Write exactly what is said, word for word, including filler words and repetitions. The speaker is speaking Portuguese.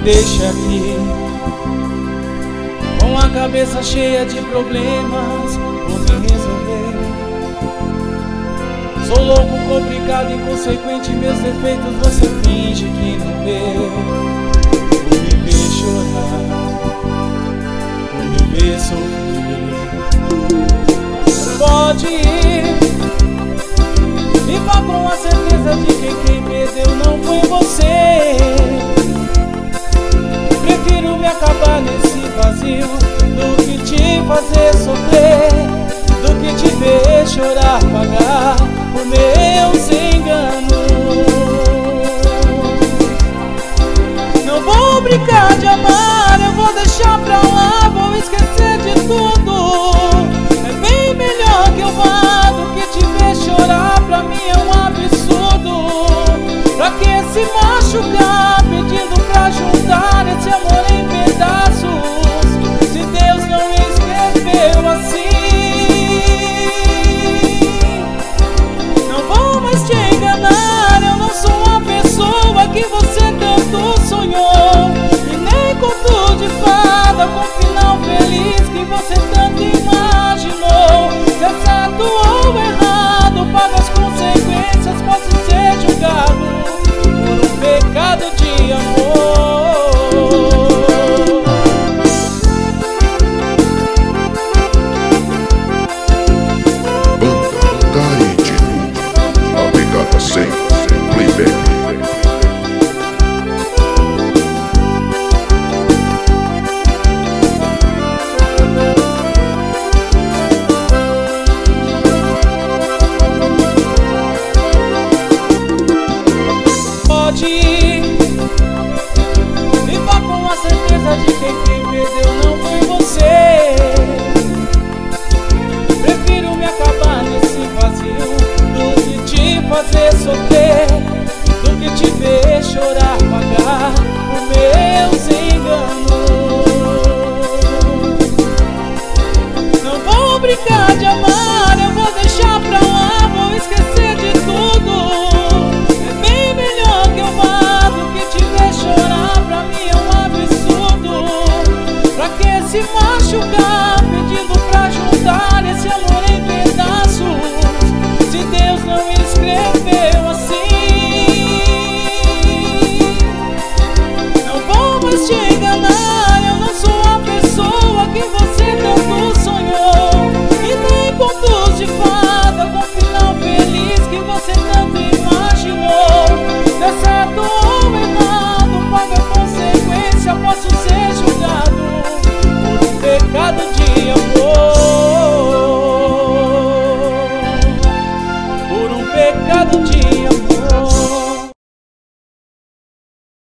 deixe aqui com a cabeça cheia de problemas por me resolver. Sou louco, complicado, inconsequente, meus defeitos você finge que não vê. Por me ver chorar, por me ver sofrer. Pode ir, e vá com a certeza de que quem perdeu não foi você. Prefiro me acabar nesse vazio do que te fazer sofrer, do que te ver chorar, pagar por meus enganos. Não vou brincar de amar, eu vou deixar pra lá, vou esquecer de tudo. É bem melhor que eu vá do que te ver chorar, pra mim é um absurdo. Pra que se machucar pedindo pra juntar esse amor em pedaços, se Deus não escreveu assim? Não vou mais te enganar, eu não sou a pessoa que você tanto sonhou, e nem conto de fada com final feliz que você tanto imaginou. Se é certo ou errado, pago as consequências, posso ser julgado por um pecado de amor. Banda Taíde, a pegada sem playback. Pode ir, e vá com a certeza de que quem perdeu não foi você. Prefiro me acabar nesse vazio do que te fazer sofrer, do que te ver chorar, pagar